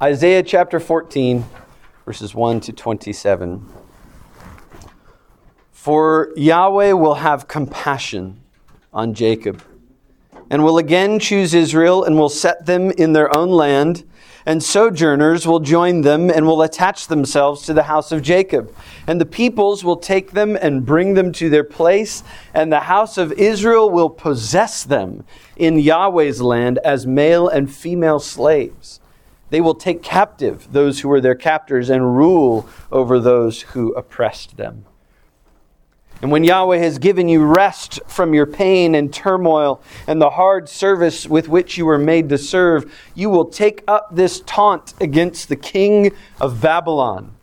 Isaiah chapter 14, verses 1 to 27. For Yahweh will have compassion on Jacob, and will again choose Israel, and will set them in their own land, and sojourners will join them, and will attach themselves to the house of Jacob. And the peoples will take them and bring them to their place, and the house of Israel will possess them in Yahweh's land as male and female slaves. They will take captive those who were their captors and rule over those who oppressed them. And when Yahweh has given you rest from your pain and turmoil and the hard service with which you were made to serve, you will take up this taunt against the king of Babylon.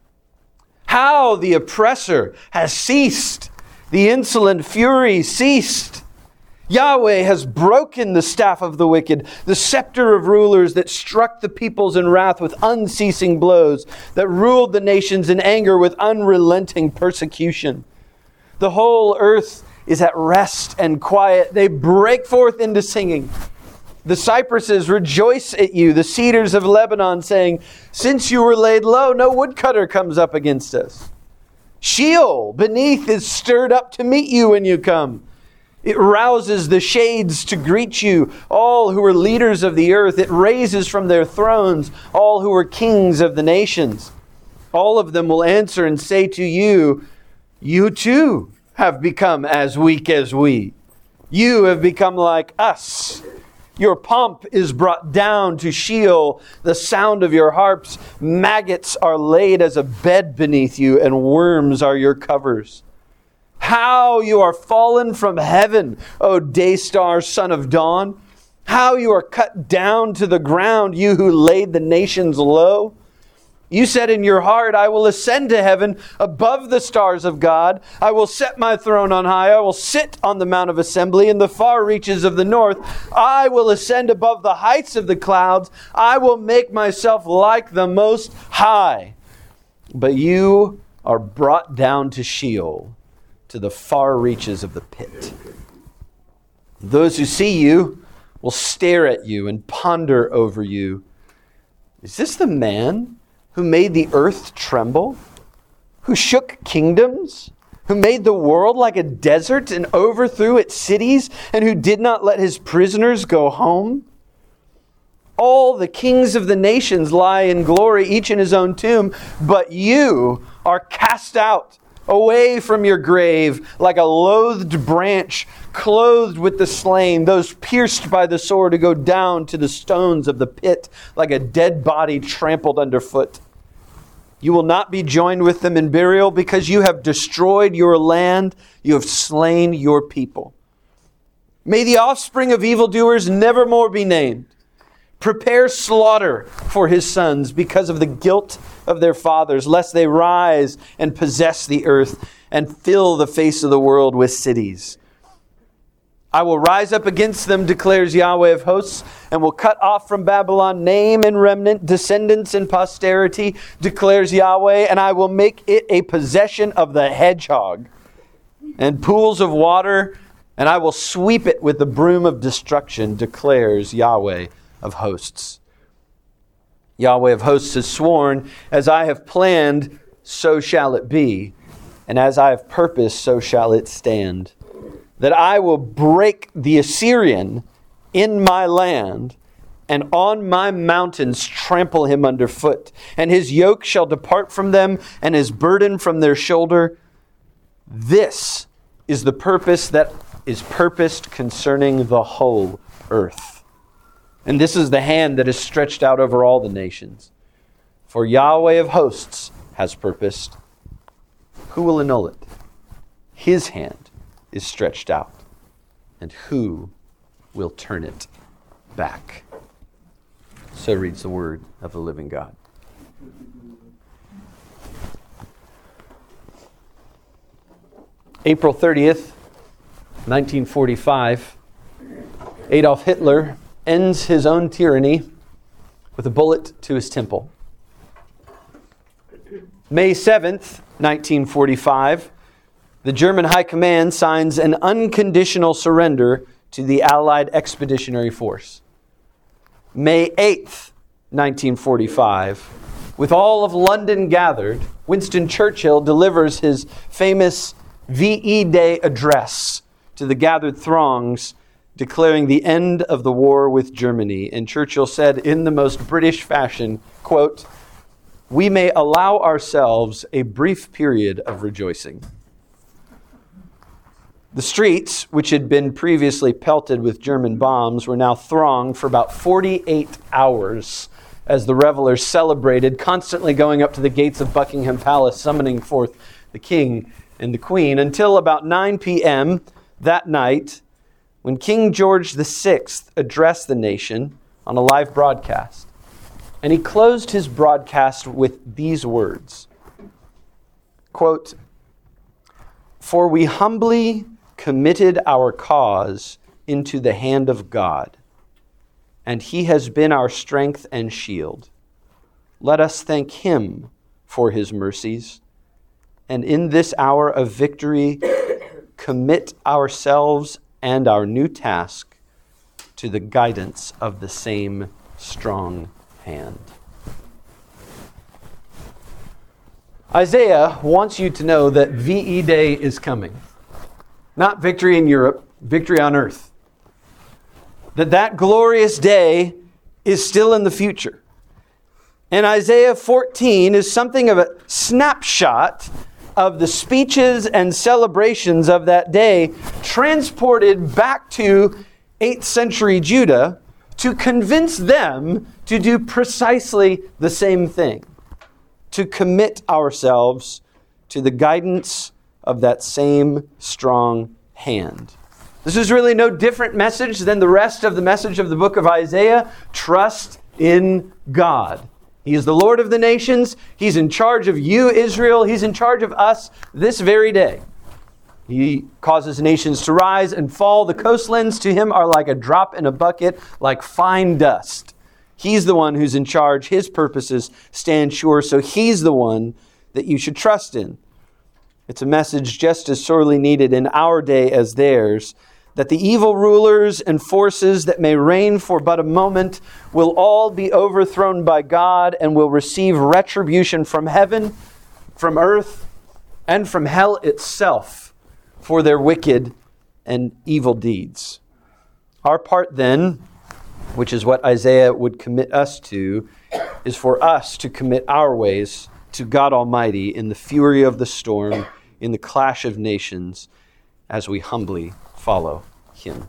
How the oppressor has ceased, the insolent fury ceased. Yahweh has broken the staff of the wicked, the scepter of rulers that struck the peoples in wrath with unceasing blows, that ruled the nations in anger with unrelenting persecution. The whole earth is at rest and quiet. They break forth into singing. The cypresses rejoice at you, the cedars of Lebanon, saying, since you were laid low, no woodcutter comes up against us. Sheol beneath is stirred up to meet you when you come. It rouses the shades to greet you, all who are leaders of the earth. It raises from their thrones all who are kings of the nations. All of them will answer and say to you, you too have become as weak as we. You have become like us. Your pomp is brought down to Sheol, the sound of your harps. Maggots are laid as a bed beneath you, and worms are your covers. How you are fallen from heaven, O day star, son of dawn. How you are cut down to the ground, you who laid the nations low. You said in your heart, I will ascend to heaven above the stars of God. I will set my throne on high. I will sit on the mount of assembly in the far reaches of the north. I will ascend above the heights of the clouds. I will make myself like the Most High. But you are brought down to Sheol, to the far reaches of the pit. Those who see you will stare at you and ponder over you. Is this the man who made the earth tremble, who shook kingdoms, who made the world like a desert and overthrew its cities, and who did not let his prisoners go home? All the kings of the nations lie in glory, each in his own tomb, but you are cast out away from your grave like a loathed branch, clothed with the slain, those pierced by the sword who go down to the stones of the pit like a dead body trampled underfoot. You will not be joined with them in burial because you have destroyed your land. You have slain your people. May the offspring of evildoers never more be named. Prepare slaughter for his sons because of the guilt of their fathers, lest they rise and possess the earth and fill the face of the world with cities. I will rise up against them, declares Yahweh of hosts, and will cut off from Babylon name and remnant, descendants and posterity, declares Yahweh, and I will make it a possession of the hedgehog and pools of water, and I will sweep it with the broom of destruction, declares Yahweh of hosts. Yahweh of hosts has sworn, as I have planned, so shall it be, and as I have purposed, so shall it stand. That I will break the Assyrian in my land, and on my mountains trample him underfoot, and his yoke shall depart from them, and his burden from their shoulder. This is the purpose that is purposed concerning the whole earth. And this is the hand that is stretched out over all the nations. For Yahweh of hosts has purposed. Who will annul it? His hand is stretched out, and who will turn it back? So reads the word of the living God. April 30th, 1945, Adolf Hitler ends his own tyranny with a bullet to his temple. May 7th, 1945, the German High Command signs an unconditional surrender to the Allied Expeditionary Force. May 8th, 1945. With all of London gathered, Winston Churchill delivers his famous VE Day address to the gathered throngs, declaring the end of the war with Germany. And Churchill said in the most British fashion, quote, "We may allow ourselves a brief period of rejoicing." The streets, which had been previously pelted with German bombs, were now thronged for about 48 hours as the revelers celebrated, constantly going up to the gates of Buckingham Palace, summoning forth the King and the Queen, until about 9 p.m. that night, when King George VI addressed the nation on a live broadcast. And he closed his broadcast with these words, quote, "For we humbly committed our cause into the hand of God, and he has been our strength and shield. Let us thank him for his mercies, and in this hour of victory, commit ourselves and our new task to the guidance of the same strong hand." Isaiah wants you to know that VE Day is coming. Not victory in Europe, victory on earth. That glorious day is still in the future. And Isaiah 14 is something of a snapshot of the speeches and celebrations of that day, transported back to 8th century Judah to convince them to do precisely the same thing, to commit ourselves to the guidance of that same strong hand. This is really no different message than the rest of the message of the book of Isaiah. Trust in God. He is the Lord of the nations. He's in charge of you, Israel. He's in charge of us this very day. He causes nations to rise and fall. The coastlands to him are like a drop in a bucket, like fine dust. He's the one who's in charge. His purposes stand sure, so he's the one that you should trust in. It's a message just as sorely needed in our day as theirs, that the evil rulers and forces that may reign for but a moment will all be overthrown by God and will receive retribution from heaven, from earth, and from hell itself for their wicked and evil deeds. Our part then, which is what Isaiah would commit us to, is for us to commit our ways to God Almighty in the fury of the storm, in the clash of nations, as we humbly follow him.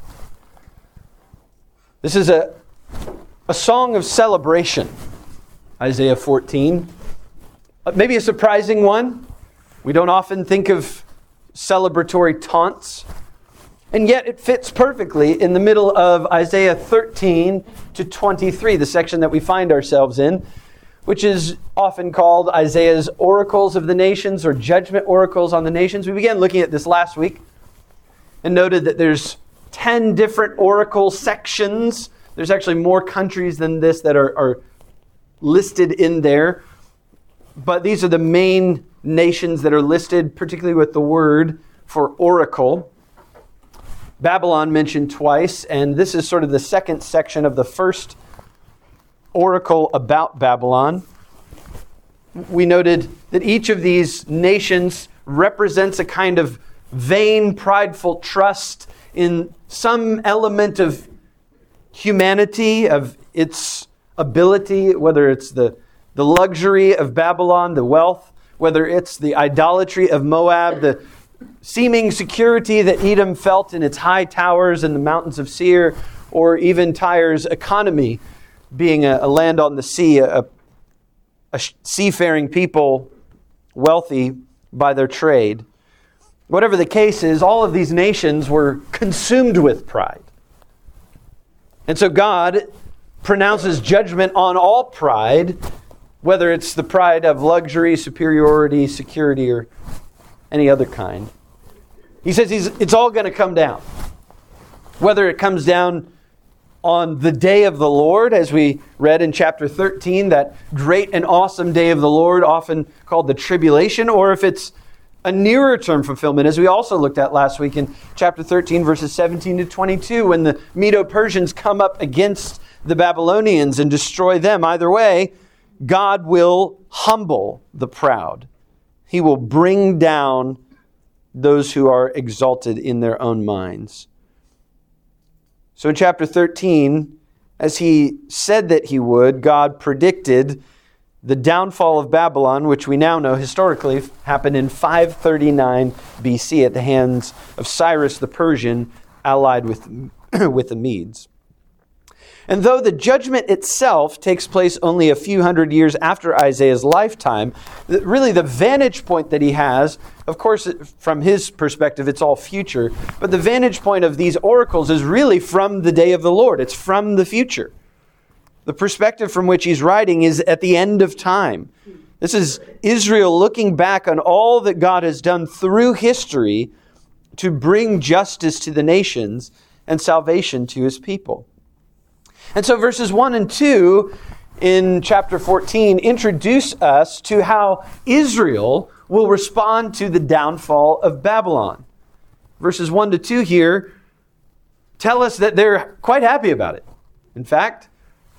This is a song of celebration, Isaiah 14. Maybe a surprising one. We don't often think of celebratory taunts, and yet it fits perfectly in the middle of Isaiah 13 to 23, the section that we find ourselves in, which is often called Isaiah's oracles of the nations, or judgment oracles on the nations. We began looking at this last week and noted that there's 10 different oracle sections. There's actually more countries than this that are listed in there. But these are the main nations that are listed, particularly with the word for oracle. Babylon mentioned twice, and this is sort of the second section of the first oracle about Babylon. We noted that each of these nations represents a kind of vain, prideful trust in some element of humanity, of its ability, whether it's the luxury of Babylon, the wealth, whether it's the idolatry of Moab, the seeming security that Edom felt in its high towers and the mountains of Seir, or even Tyre's economy, being a land on the sea, a seafaring people, wealthy by their trade. Whatever the case is, all of these nations were consumed with pride. And so God pronounces judgment on all pride, whether it's the pride of luxury, superiority, security, or any other kind. He says it's all going to come down. Whether it comes down on the day of the Lord, as we read in chapter 13, that great and awesome day of the Lord, often called the tribulation, or if it's a nearer term fulfillment, as we also looked at last week in chapter 13, verses 17 to 22, when the Medo-Persians come up against the Babylonians and destroy them. Either way, God will humble the proud. He will bring down those who are exalted in their own minds. So in chapter 13, as he said that he would, God predicted the downfall of Babylon, which we now know historically happened in 539 BC at the hands of Cyrus the Persian, allied with the Medes. And though the judgment itself takes place only a few hundred years after Isaiah's lifetime, really the vantage point that he has, of course, from his perspective, it's all future, but the vantage point of these oracles is really from the day of the Lord. It's from the future. The perspective from which he's writing is at the end of time. This is Israel looking back on all that God has done through history to bring justice to the nations and salvation to his people. And so verses 1 and 2 in chapter 14 introduce us to how Israel will respond to the downfall of Babylon. Verses 1 to 2 here tell us that they're quite happy about it. In fact,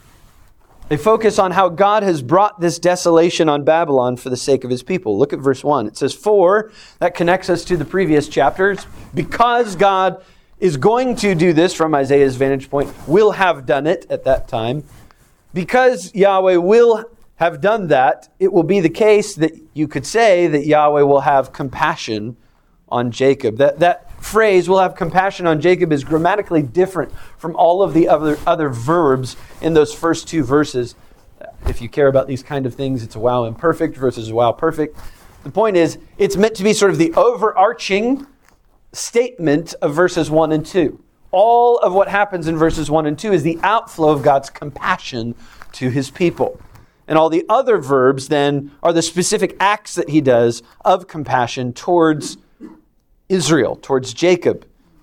they focus on how God has brought this desolation on Babylon for the sake of his people. Look at verse 1. It says, "For," that connects us to the previous chapters, because God is going to do this from Isaiah's vantage point, will have done it at that time. Because Yahweh will have done that, it will be the case that you could say that Yahweh will have compassion on Jacob. That phrase, "will have compassion on Jacob," is grammatically different from all of the other verbs in those first two verses. If you care about these kind of things, it's a wow imperfect versus a wow perfect. The point is, it's meant to be sort of the overarching statement of verses 1 and 2. All of what happens in verses 1 and 2 is the outflow of God's compassion to his people. And all the other verbs then are the specific acts that he does of compassion towards Israel, towards Jacob.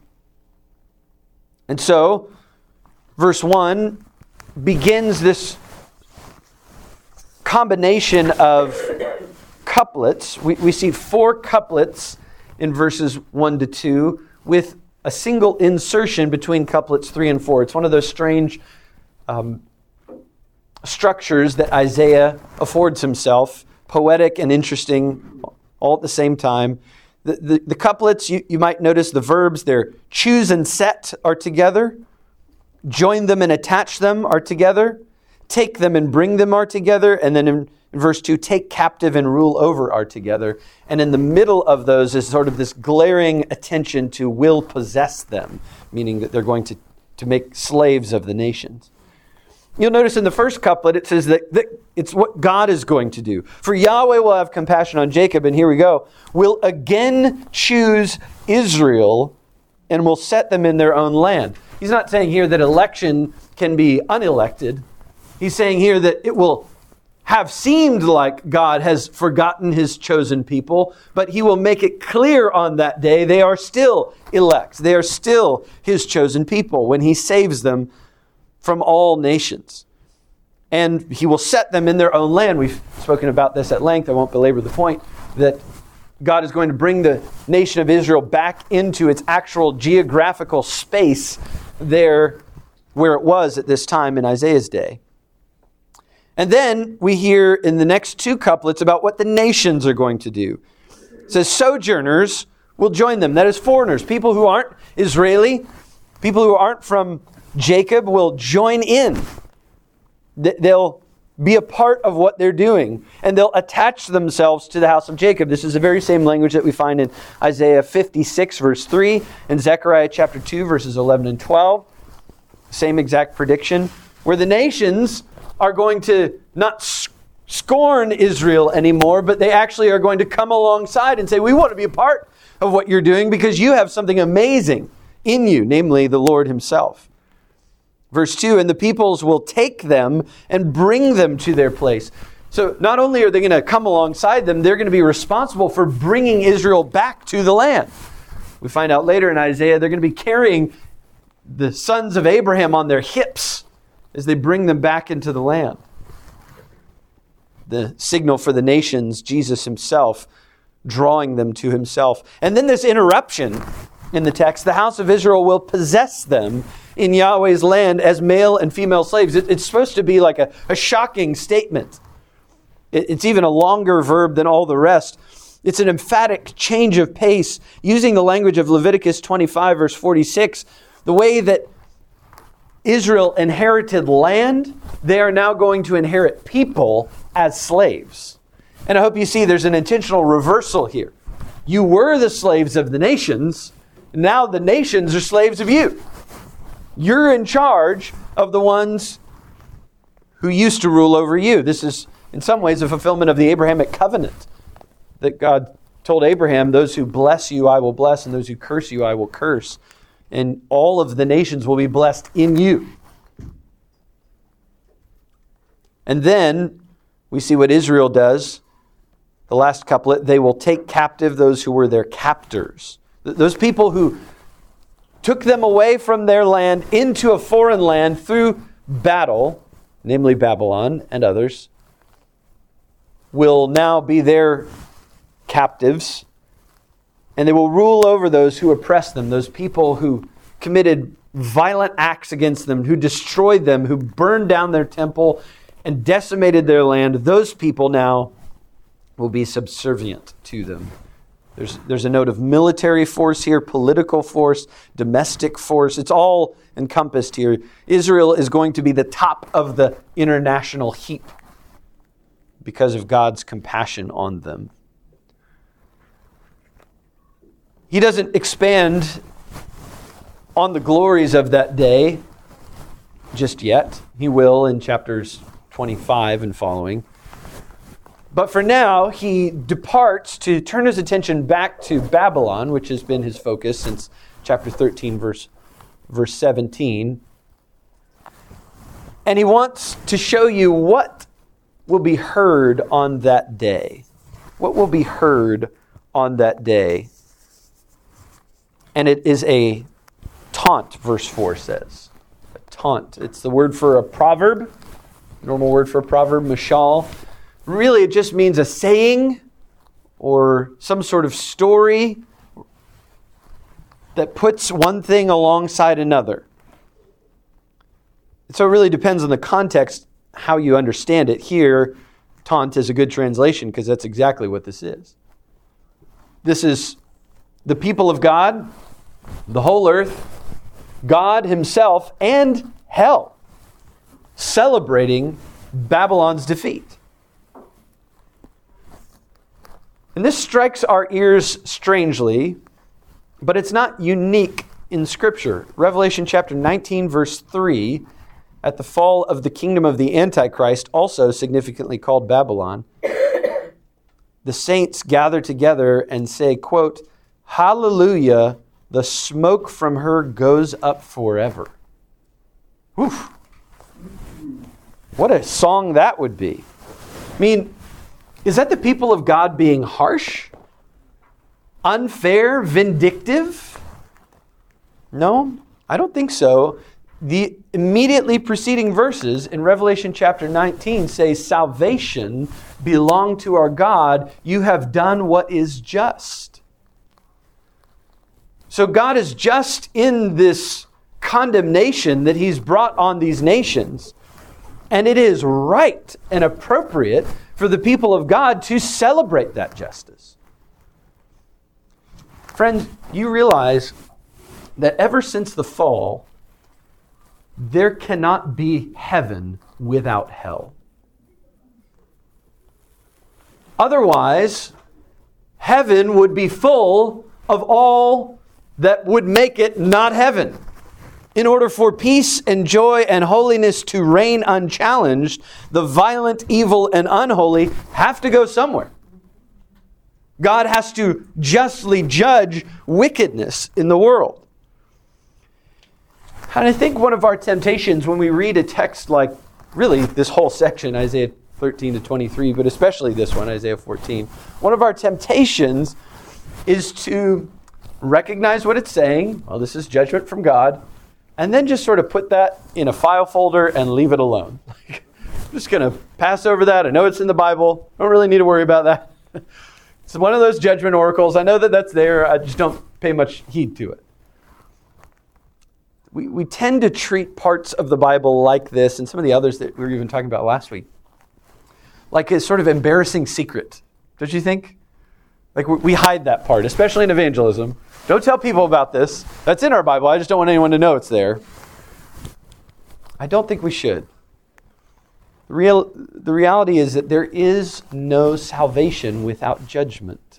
And so, verse 1 begins this combination of couplets. We see 4 couplets in verses 1 to 2, with a single insertion between couplets 3 and 4. It's one of those strange structures that Isaiah affords himself, poetic and interesting all at the same time. The couplets, you might notice the verbs, they're choose and set are together, join them and attach them are together, take them and bring them are together, and then in verse 2, take captive and rule over are together. And in the middle of those is sort of this glaring attention to will possess them, meaning that they're going to make slaves of the nations. You'll notice in the first couplet it says that it's what God is going to do. For Yahweh will have compassion on Jacob, and here we go, will again choose Israel and will set them in their own land. He's not saying here that election can be unelected. He's saying here that it will have seemed like God has forgotten his chosen people, but he will make it clear on that day they are still elect. They are still his chosen people when he saves them from all nations. And he will set them in their own land. We've spoken about this at length. I won't belabor the point that God is going to bring the nation of Israel back into its actual geographical space there where it was at this time in Isaiah's day. And then we hear in the next 2 couplets about what the nations are going to do. It says, sojourners will join them. That is foreigners, people who aren't Israeli, people who aren't from Jacob will join in. They'll be a part of what they're doing, and they'll attach themselves to the house of Jacob. This is the very same language that we find in Isaiah 56, verse 3, and Zechariah chapter 2, verses 11 and 12. Same exact prediction, where the nations are going to not scorn Israel anymore, but they actually are going to come alongside and say, we want to be a part of what you're doing because you have something amazing in you, namely the Lord himself. Verse 2, and the peoples will take them and bring them to their place. So not only are they going to come alongside them, they're going to be responsible for bringing Israel back to the land. We find out later in Isaiah, they're going to be carrying the sons of Abraham on their hips as they bring them back into the land. The signal for the nations, Jesus himself drawing them to himself. And then this interruption in the text, the house of Israel will possess them in Yahweh's land as male and female slaves. It's supposed to be like a shocking statement. It's even a longer verb than all the rest. It's an emphatic change of pace, using the language of Leviticus 25, verse 46. The way that Israel inherited land, they are now going to inherit people as slaves. And I hope you see there's an intentional reversal here. You were the slaves of the nations. Now the nations are slaves of you. You're in charge of the ones who used to rule over you. This is, in some ways, a fulfillment of the Abrahamic covenant that God told Abraham, those who bless you I will bless, and those who curse you I will curse. And all of the nations will be blessed in you. And then we see what Israel does. The last couplet, they will take captive those who were their captors. Those people who took them away from their land into a foreign land through battle, namely Babylon and others, will now be their captives. And they will rule over those who oppress them, those people who committed violent acts against them, who destroyed them, who burned down their temple and decimated their land. Those people now will be subservient to them. There's a note of military force here, political force, domestic force. It's all encompassed here. Israel is going to be the top of the international heap because of God's compassion on them. He doesn't expand on the glories of that day just yet. He will in chapters 25 and following. But for now, he departs to turn his attention back to Babylon, which has been his focus since chapter 13, verse 17. And he wants to show you what will be heard on that day. What will be heard on that day. And it is a taunt, verse 4 says. A taunt. It's the word for a proverb. Normal word for a proverb, mashal. Really, it just means a saying or some sort of story that puts one thing alongside another. So it really depends on the context, how you understand it. Here, taunt is a good translation because that's exactly what this is. This is the people of God, the whole earth, God himself, and hell celebrating Babylon's defeat. And this strikes our ears strangely, but it's not unique in Scripture. Revelation chapter 19, verse 3, at the fall of the kingdom of the Antichrist, also significantly called Babylon, the saints gather together and say, quote, "Hallelujah, the smoke from her goes up forever." Oof. What a song that would be. I mean, is that the people of God being harsh, unfair, vindictive? No, I don't think so. The immediately preceding verses in Revelation chapter 19 say, "Salvation belong to our God. You have done what is just." So God is just in this condemnation that he's brought on these nations. And it is right and appropriate for the people of God to celebrate that justice. Friends, you realize that ever since the fall, there cannot be heaven without hell. Otherwise, heaven would be full of all that would make it not heaven. In order for peace and joy and holiness to reign unchallenged, the violent, evil, and unholy have to go somewhere. God has to justly judge wickedness in the world. And I think one of our temptations when we read a text like, really, this whole section, Isaiah 13 to 23, but especially this one, Isaiah 14, one of our temptations is to recognize what it's saying. Well, this is judgment from God. And then just sort of put that in a file folder and leave it alone. I'm just going to pass over that. I know it's in the Bible. Don't really need to worry about that. It's one of those judgment oracles. I know that that's there. I just don't pay much heed to it. we tend to treat parts of the Bible like this, and some of the others that we were even talking about last week, like a sort of embarrassing secret. Don't you think? Like we hide that part, especially in evangelism. Don't tell people about this. That's in our Bible. I just don't want anyone to know it's there. I don't think we should. The reality is that there is no salvation without judgment.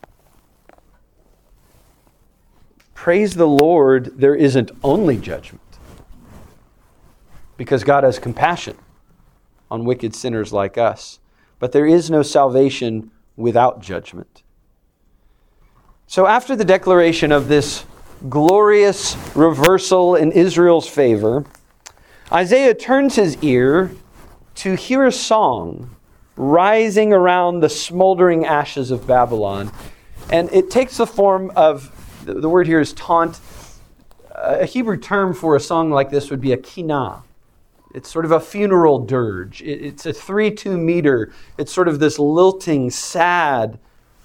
Praise the Lord, there isn't only judgment, because God has compassion on wicked sinners like us. But there is no salvation without judgment. So after the declaration of this glorious reversal in Israel's favor, Isaiah turns his ear to hear a song rising around the smoldering ashes of Babylon. And it takes the form of, the word here is taunt. A Hebrew term for a song like this would be a kinah. It's sort of a funeral dirge. It's a 3-2 meter. It's sort of this lilting, sad,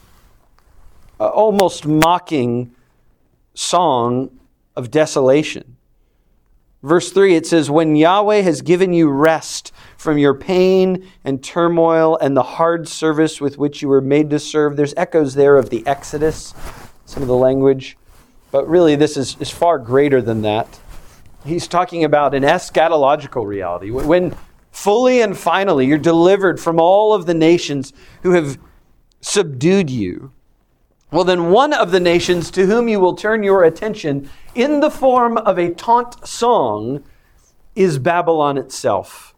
almost mocking song of desolation. Verse 3, it says, "When Yahweh has given you rest from your pain and turmoil and the hard service with which you were made to serve." There's echoes there of the Exodus, some of the language. But really, this is far greater than that. He's talking about an eschatological reality. When fully and finally you're delivered from all of the nations who have subdued you, well, then one of the nations to whom you will turn your attention in the form of a taunt song is Babylon itself.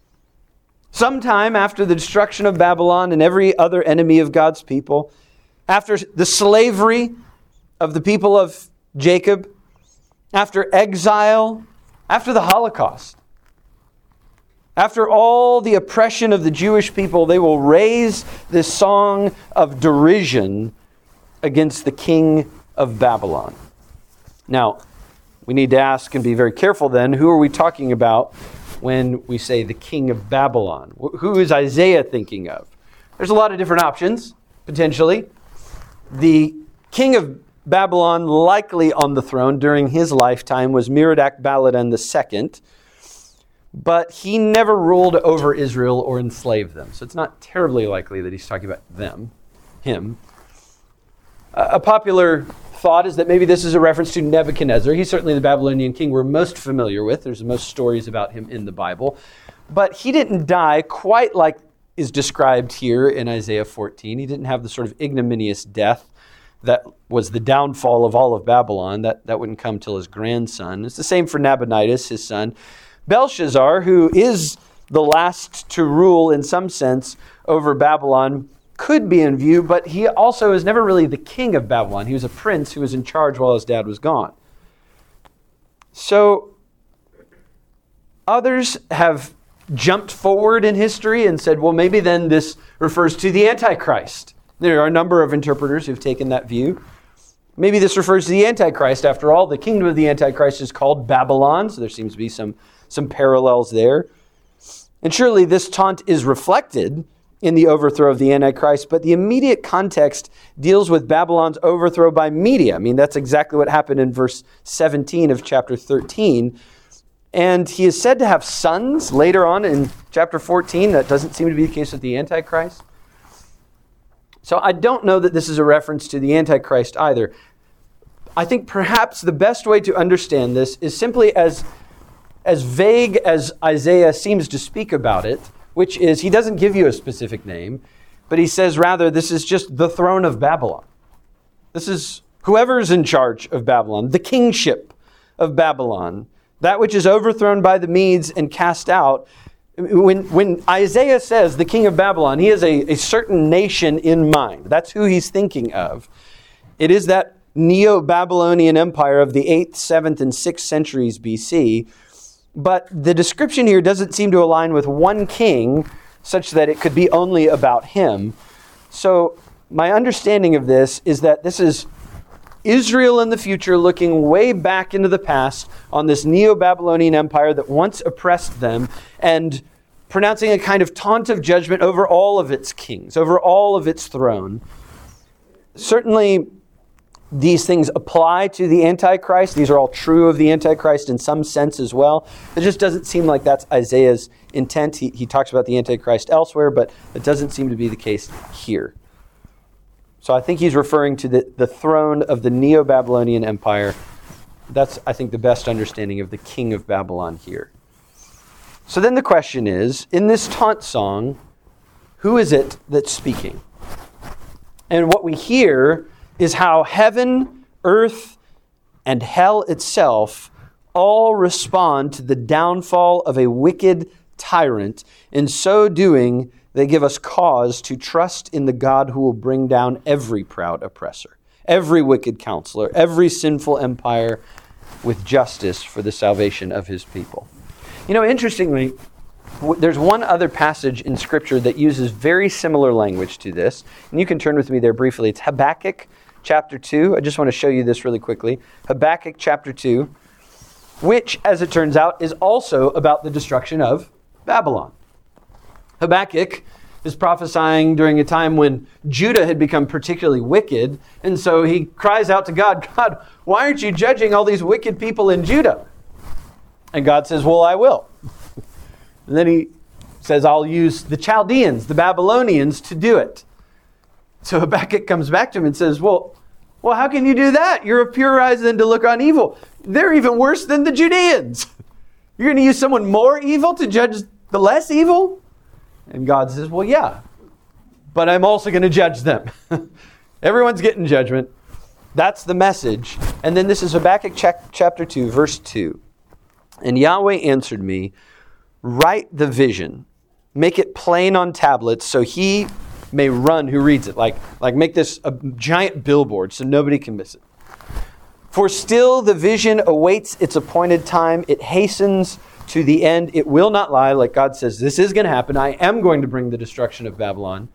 Sometime after the destruction of Babylon and every other enemy of God's people, after the slavery of the people of Jacob, after exile, after the Holocaust, after all the oppression of the Jewish people, they will raise this song of derision against the king of Babylon. Now, we need to ask and be very careful then, who are we talking about when we say the king of Babylon? Who is Isaiah thinking of? There's a lot of different options, potentially. The king of Babylon, likely on the throne during his lifetime, was Merodach-Baladan II, but he never ruled over Israel or enslaved them. So it's not terribly likely that he's talking about him. A popular thought is that maybe this is a reference to Nebuchadnezzar. He's certainly the Babylonian king we're most familiar with. There's most stories about him in the Bible. But he didn't die quite like is described here in Isaiah 14. He didn't have the sort of ignominious death that was the downfall of all of Babylon. That wouldn't come till his grandson. It's the same for Nabonidus, his son. Belshazzar, who is the last to rule in some sense over Babylon, could be in view, but he also is never really the king of Babylon. He was a prince who was in charge while his dad was gone. So others have jumped forward in history and said, well, maybe then this refers to the Antichrist. There are a number of interpreters who've taken that view. Maybe this refers to the Antichrist. After all, the kingdom of the Antichrist is called Babylon, so there seems to be some parallels there. And surely this taunt is reflected in the overthrow of the Antichrist, but the immediate context deals with Babylon's overthrow by Media. I mean, that's exactly what happened in verse 17 of chapter 13. And he is said to have sons later on in chapter 14. That doesn't seem to be the case with the Antichrist. So I don't know that this is a reference to the Antichrist either. I think perhaps the best way to understand this is simply as vague as Isaiah seems to speak about it, which is he doesn't give you a specific name, but he says rather this is just the throne of Babylon. This is whoever's in charge of Babylon, the kingship of Babylon, that which is overthrown by the Medes and cast out. When Isaiah says the king of Babylon, he has a certain nation in mind. That's who he's thinking of. It is that Neo-Babylonian empire of the 8th, 7th, and 6th centuries BC. But the description here doesn't seem to align with one king such that it could be only about him. So my understanding of this is that this is Israel in the future looking way back into the past on this Neo-Babylonian empire that once oppressed them and pronouncing a kind of taunt of judgment over all of its kings, over all of its throne. Certainly, these things apply to the Antichrist. These are all true of the Antichrist in some sense as well. It just doesn't seem like that's Isaiah's intent. He talks about the Antichrist elsewhere, but it doesn't seem to be the case here. So I think he's referring to the throne of the Neo-Babylonian Empire. That's, I think, the best understanding of the king of Babylon here. So then the question is, in this taunt song, who is it that's speaking? And what we hear is how heaven, earth, and hell itself all respond to the downfall of a wicked tyrant. In so doing, they give us cause to trust in the God who will bring down every proud oppressor, every wicked counselor, every sinful empire with justice for the salvation of his people. You know, interestingly, there's one other passage in Scripture that uses very similar language to this. And you can turn with me there briefly. It's Habakkuk chapter 2. I just want to show you this really quickly. Habakkuk chapter 2, which, as it turns out, is also about the destruction of Babylon. Habakkuk is prophesying during a time when Judah had become particularly wicked. And so he cries out to God, God, why aren't you judging all these wicked people in Judah? And God says, well, I will. And then he says, I'll use the Chaldeans, the Babylonians, to do it. So Habakkuk comes back to him and says, well, how can you do that? You're of purer eyes than to look on evil. They're even worse than the Judeans. You're going to use someone more evil to judge the less evil? And God says, well, yeah, but I'm also going to judge them. Everyone's getting judgment. That's the message. And then this is Habakkuk chapter 2, verse 2. And Yahweh answered me, write the vision, make it plain on tablets so he may run who reads it. Like make this a giant billboard so nobody can miss it. For still the vision awaits its appointed time. It hastens to the end. It will not lie. Like God says, this is going to happen. I am going to bring the destruction of Babylon.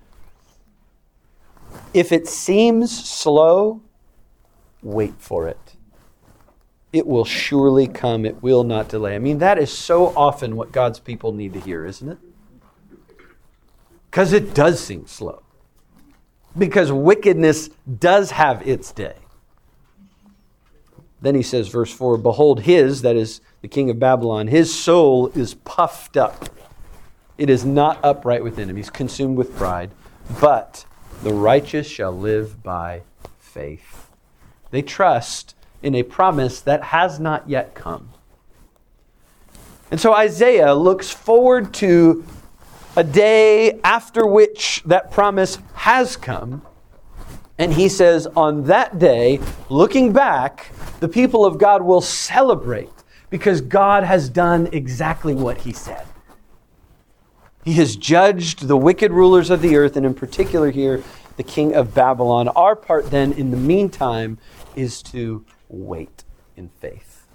If it seems slow, wait for it. It will surely come. It will not delay. I mean, that is so often what God's people need to hear, isn't it? Because it does seem slow. Because wickedness does have its day. Then he says, verse 4, behold his, that is the king of Babylon, his soul is puffed up. It is not upright within him. He's consumed with pride. But the righteous shall live by faith. They trust in a promise that has not yet come. And so Isaiah looks forward to a day after which that promise has come. And he says, on that day, looking back, the people of God will celebrate because God has done exactly what he said. He has judged the wicked rulers of the earth, and in particular here, the king of Babylon. Our part then, in the meantime, is to wait in faith.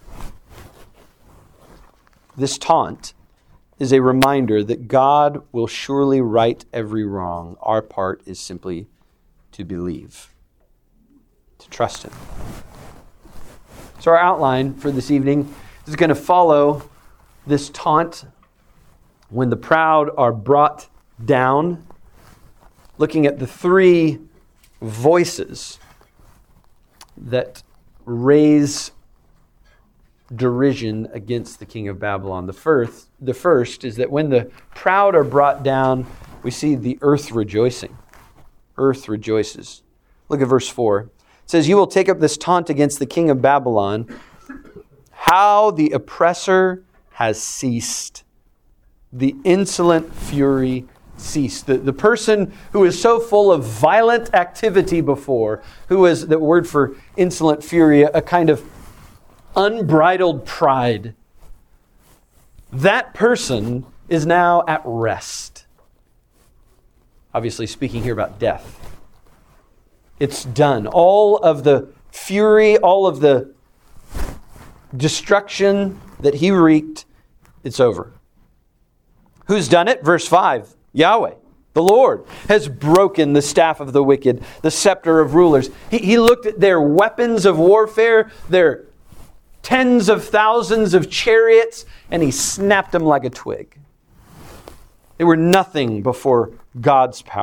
This taunt is a reminder that God will surely right every wrong. Our part is simply to believe, to trust him. So our outline for this evening is going to follow this taunt when the proud are brought down, looking at the three voices that raise derision against the king of Babylon. The first is that when the proud are brought down, we see the earth rejoicing. Earth rejoices. Look at verse 4. It says, you will take up this taunt against the king of Babylon, how the oppressor has ceased. The insolent fury ceased. The person who is so full of violent activity before, who is, the word for insolent fury, a kind of unbridled pride, that person is now at rest. Obviously speaking here about death. It's done. All of the fury, all of the destruction that he wreaked, it's over. Who's done it? Verse 5, Yahweh, the Lord, has broken the staff of the wicked, the scepter of rulers. He looked at their weapons of warfare, their tens of thousands of chariots, and he snapped them like a twig. They were nothing before God's power.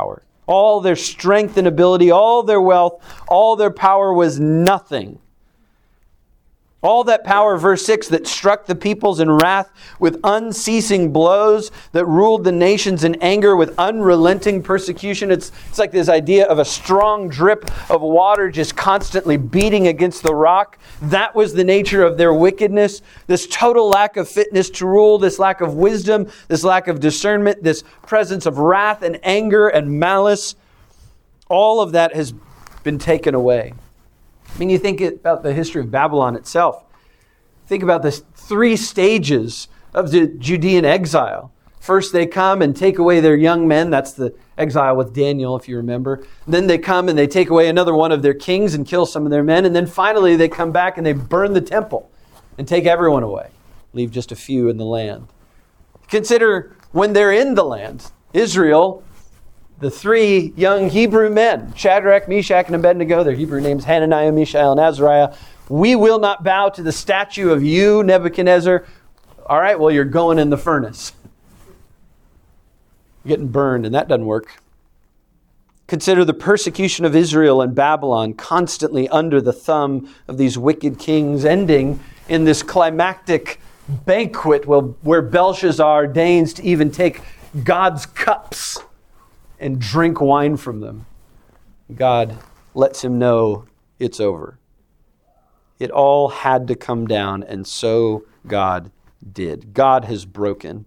All their strength and ability, all their wealth, all their power was nothing. All that power, verse 6, that struck the peoples in wrath with unceasing blows, that ruled the nations in anger with unrelenting persecution. It's like this idea of a strong drip of water just constantly beating against the rock. That was the nature of their wickedness. This total lack of fitness to rule, this lack of wisdom, this lack of discernment, this presence of wrath and anger and malice. All of that has been taken away. I mean, you think about the history of Babylon itself. Think about the 3 stages of the Judean exile. First, they come and take away their young men. That's the exile with Daniel, if you remember. Then they come and they take away another one of their kings and kill some of their men. And then finally, they come back and they burn the temple and take everyone away. Leave just a few in the land. Consider when they're in the land. Israel, the 3 young Hebrew men, Shadrach, Meshach, and Abednego, their Hebrew names Hananiah, Mishael, and Azariah. We will not bow to the statue of you, Nebuchadnezzar. All right, well, you're going in the furnace. You're getting burned, and that doesn't work. Consider the persecution of Israel and Babylon, constantly under the thumb of these wicked kings, ending in this climactic banquet where Belshazzar deigns to even take God's cups and drink wine from them. God lets him know it's over. It all had to come down, and so God did. God has broken.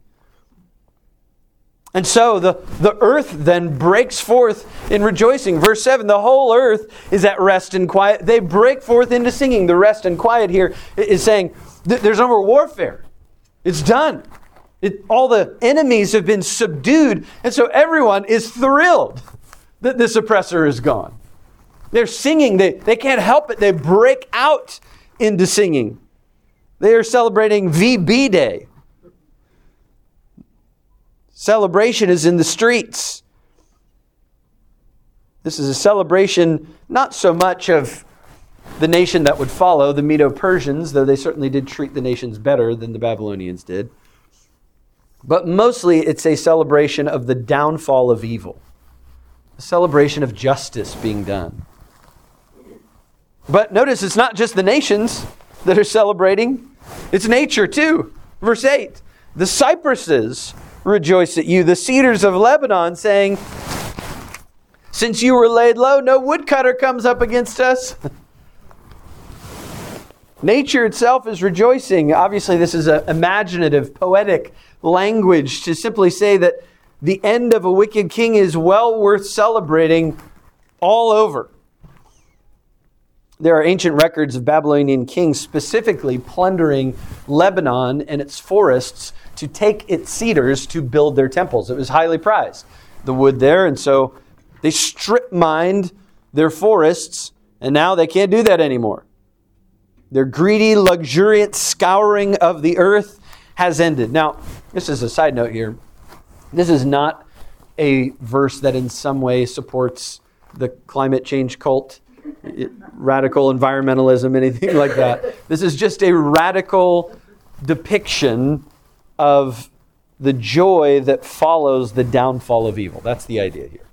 And so the earth then breaks forth in rejoicing. Verse 7, the whole earth is at rest and quiet. They break forth into singing. The rest and quiet here is saying there's no more warfare. It's done. All the enemies have been subdued, and so everyone is thrilled that this oppressor is gone. They're singing. They can't help it. They break out into singing. They are celebrating VB Day. Celebration is in the streets. This is a celebration not so much of the nation that would follow, the Medo-Persians, though they certainly did treat the nations better than the Babylonians did. But mostly it's a celebration of the downfall of evil. A celebration of justice being done. But notice it's not just the nations that are celebrating. It's nature too. Verse 8, the cypresses rejoice at you, the cedars of Lebanon, saying, since you were laid low, no woodcutter comes up against us. Nature itself is rejoicing. Obviously, this is an imaginative, poetic language to simply say that the end of a wicked king is well worth celebrating all over. There are ancient records of Babylonian kings specifically plundering Lebanon and its forests to take its cedars to build their temples. It was highly prized, the wood there, and so they strip mined their forests, and now they can't do that anymore. Their greedy, luxuriant scouring of the earth has ended. Now, this is a side note here. This is not a verse that in some way supports the climate change cult, radical environmentalism, anything like that. This is just a radical depiction of the joy that follows the downfall of evil. That's the idea here.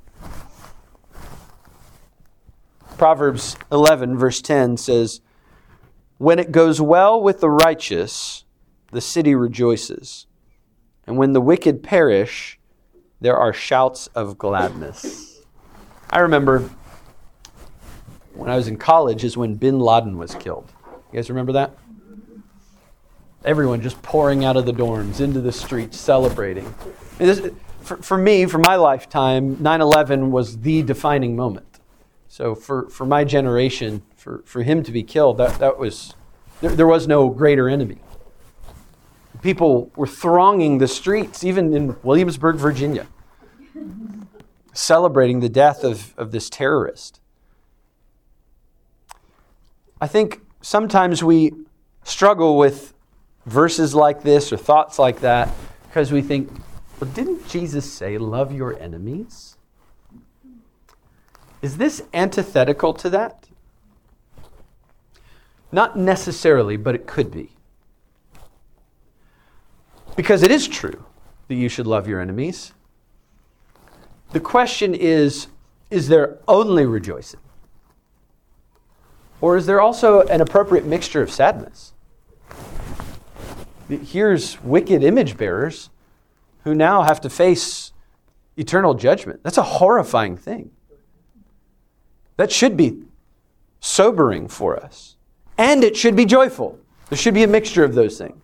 Proverbs 11, verse 10 says, when it goes well with the righteous, the city rejoices. And when the wicked perish, there are shouts of gladness. I remember when I was in college is when bin Laden was killed. You guys remember that? Everyone just pouring out of the dorms into the streets celebrating. For me, for my lifetime, 9/11 was the defining moment. So for my generation, for him to be killed, that was, there was no greater enemy. People were thronging the streets, even in Williamsburg, Virginia, celebrating the death of this terrorist. I think sometimes we struggle with verses like this or thoughts like that because we think, well, didn't Jesus say, love your enemies? Is this antithetical to that? Not necessarily, but it could be. Because it is true that you should love your enemies. The question is, Is there only rejoicing? Or is there also an appropriate mixture of sadness? Here's wicked image bearers who now have to face eternal judgment. That's a horrifying thing. That should be sobering for us. And it should be joyful. There should be a mixture of those things.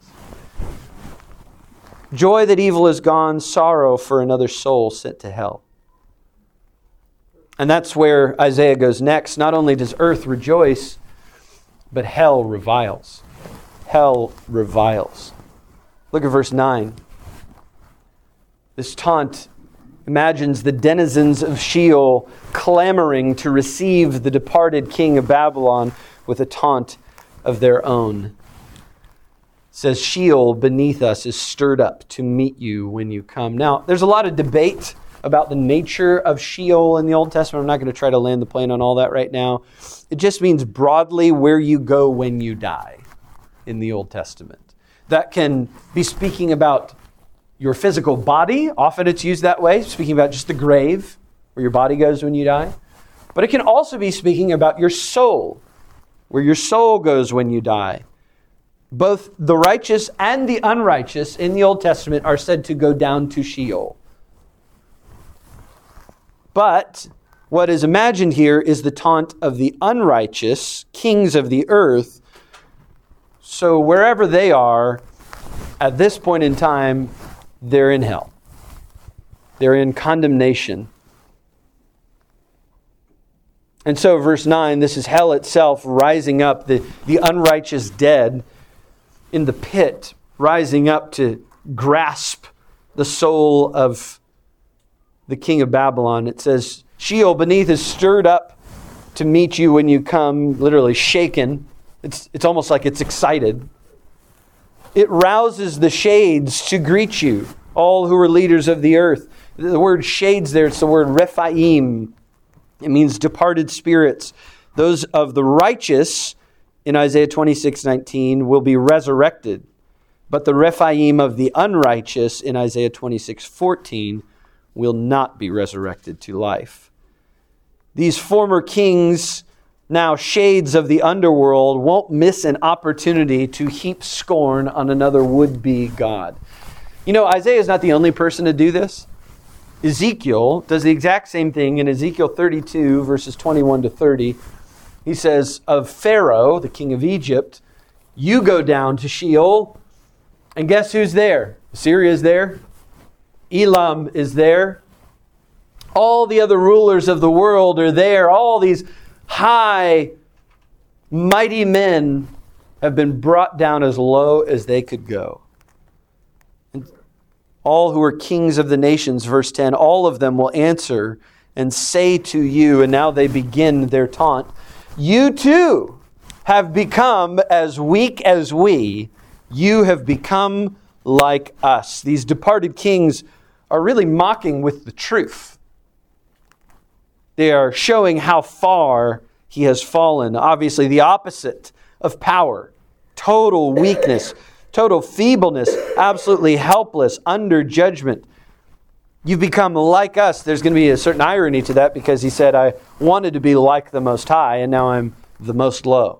Joy that evil is gone, sorrow for another soul sent to hell. And that's where Isaiah goes next. Not only does earth rejoice, but hell reviles. Hell reviles. Look at verse 9. This taunt imagines the denizens of Sheol clamoring to receive the departed king of Babylon with a taunt of their own. It says, Sheol beneath us is stirred up to meet you when you come. Now, there's a lot of debate about the nature of Sheol in the Old Testament. I'm not going to try to land the plane on all that right now. It just means broadly where you go when you die in the Old Testament. That can be speaking about your physical body. Often it's used that way, speaking about just the grave, where your body goes when you die. But it can also be speaking about your soul, where your soul goes when you die. Both the righteous and the unrighteous in the Old Testament are said to go down to Sheol. But what is imagined here is the taunt of the unrighteous, kings of the earth. So wherever they are, at this point in time, they're in hell. They're in condemnation. And so verse 9, this is hell itself rising up, the unrighteous dead in the pit, rising up to grasp the soul of the king of Babylon. It says, Sheol beneath is stirred up to meet you when you come, literally shaken. It's almost like it's excited. It rouses the shades to greet you, all who are leaders of the earth. The word shades there, it's the word Rephaim. It means departed spirits. Those of the righteous in Isaiah 26:19 will be resurrected. But the Rephaim of the unrighteous in Isaiah 26:14 will not be resurrected to life. These former kings, now shades of the underworld, won't miss an opportunity to heap scorn on another would-be God. You know, Isaiah is not the only person to do this. Ezekiel does the exact same thing in Ezekiel 32, verses 21 to 30. He says, of Pharaoh, the king of Egypt, you go down to Sheol, and guess who's there? Assyria is there. Elam is there. All the other rulers of the world are there. All these high, mighty men have been brought down as low as they could go. And all who are kings of the nations, verse 10, all of them will answer and say to you, and now they begin their taunt, you too have become as weak as we. You have become like us. These departed kings are really mocking with the truth. They are showing how far he has fallen. Obviously, the opposite of power. Total weakness, total feebleness, absolutely helpless, under judgment. You've become like us. There's going to be a certain irony to that because he said, I wanted to be like the Most High, and now I'm the most low.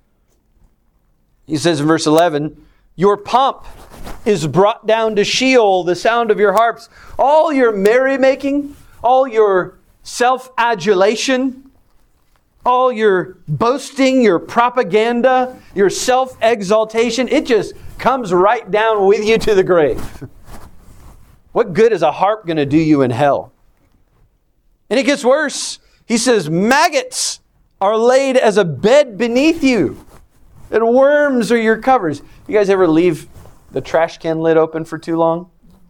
He says in verse 11, your pomp is brought down to Sheol, the sound of your harps. All your merrymaking, all your self-adulation, all your boasting, your propaganda, your self-exaltation, it just comes right down with you to the grave. What good is a harp going to do you in hell? And it gets worse. He says, maggots are laid as a bed beneath you, and worms are your covers. You guys ever leave the trash can lid open for too long?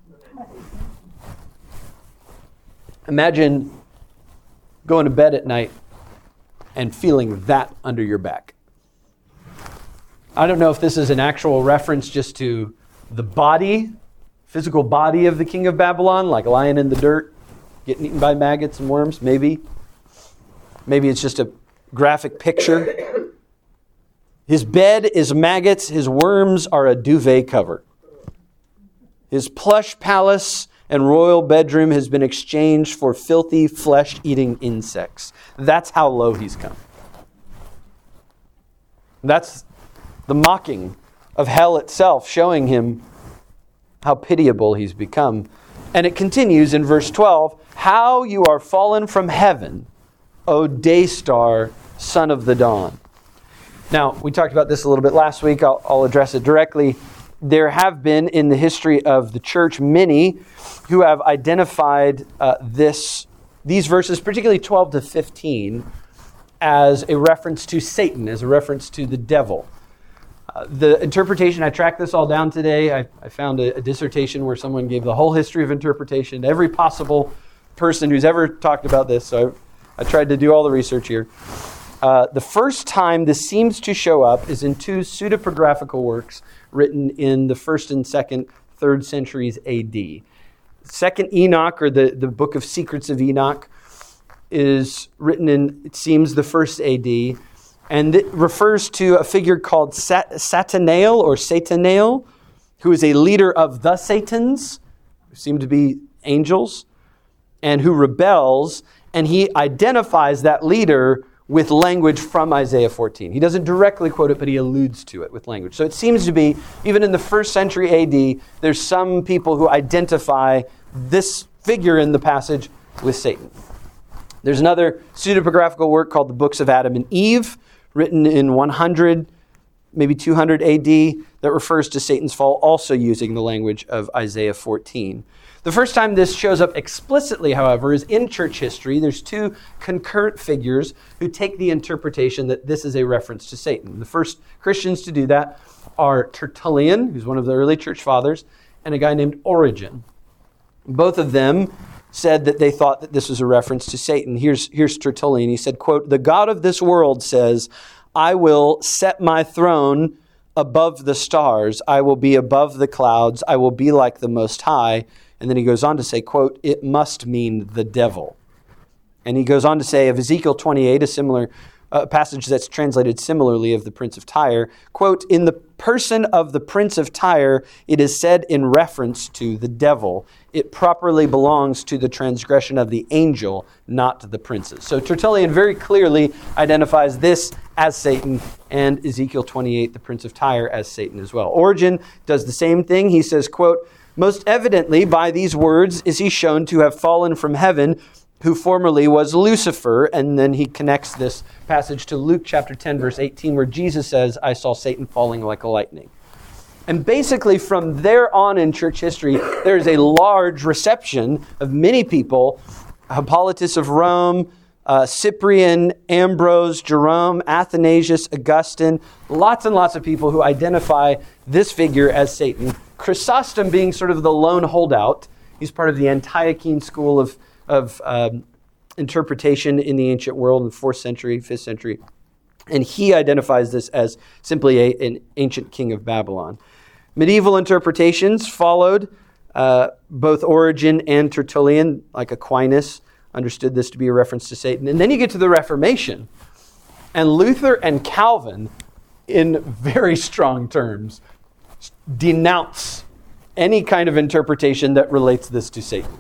Imagine going to bed at night and feeling that under your back. I don't know if this is an actual reference just to the body, physical body of the king of Babylon, like lying in the dirt, getting eaten by maggots and worms, maybe. Maybe it's just a graphic picture. His bed is maggots, his worms are a duvet cover. His plush palace and royal bedroom has been exchanged for filthy, flesh-eating insects. That's how low he's come. That's the mocking of hell itself, showing him how pitiable he's become. And it continues in verse 12, how you are fallen from heaven, O day star, son of the dawn. Now, we talked about this a little bit last week. I'll address it directly. There have been in the history of the church many who have identified these verses, particularly 12 to 15, as a reference to Satan, as a reference to the devil. The interpretation, I tracked this all down today. I found a dissertation where someone gave the whole history of interpretation, every possible person who's ever talked about this. So I tried to do all the research here. The first time this seems to show up is in two pseudepigraphical works written in the 1st and 2nd, 3rd centuries A.D. Second Enoch, or the Book of Secrets of Enoch, is written in, it seems, the 1st A.D., and it refers to a figure called Satanael or Satanael, who is a leader of the Satans, who seem to be angels, and who rebels, and he identifies that leader with language from Isaiah 14. He doesn't directly quote it, but he alludes to it with language. So it seems to be, even in the 1st century AD, there's some people who identify this figure in the passage with Satan. There's another pseudepigraphical work called the Books of Adam and Eve, written in 100, maybe 200 AD, that refers to Satan's fall, also using the language of Isaiah 14. The first time this shows up explicitly, however, is in church history. There's two concurrent figures who take the interpretation that this is a reference to Satan. The first Christians to do that are Tertullian, who's one of the early church fathers, and a guy named Origen. Both of them said that they thought that this was a reference to Satan. Here's Tertullian. He said, quote, "The God of this world says, I will set my throne above the stars. I will be above the clouds. I will be like the Most High." And then he goes on to say, quote, "It must mean the devil." And he goes on to say of Ezekiel 28, a similar passage that's translated similarly of the Prince of Tyre, quote, "In the person of the Prince of Tyre, it is said in reference to the devil. It properly belongs to the transgression of the angel, not the princes." So Tertullian very clearly identifies this as Satan, and Ezekiel 28, the Prince of Tyre, as Satan as well. Origen does the same thing. He says, quote, "Most evidently by these words is he shown to have fallen from heaven, who formerly was Lucifer." And then he connects this passage to Luke chapter 10, verse 18, where Jesus says, "I saw Satan falling like a lightning." And basically from there on in church history, there is a large reception of many people, Hippolytus of Rome, Cyprian, Ambrose, Jerome, Athanasius, Augustine, lots and lots of people who identify this figure as Satan. Chrysostom being sort of the lone holdout. He's part of the Antiochene school of interpretation in the ancient world in the 4th century, 5th century. And he identifies this as simply an ancient king of Babylon. Medieval interpretations followed. Both Origen and Tertullian, like Aquinas, understood this to be a reference to Satan. And then you get to the Reformation. And Luther and Calvin, in very strong terms, denounce any kind of interpretation that relates this to Satan.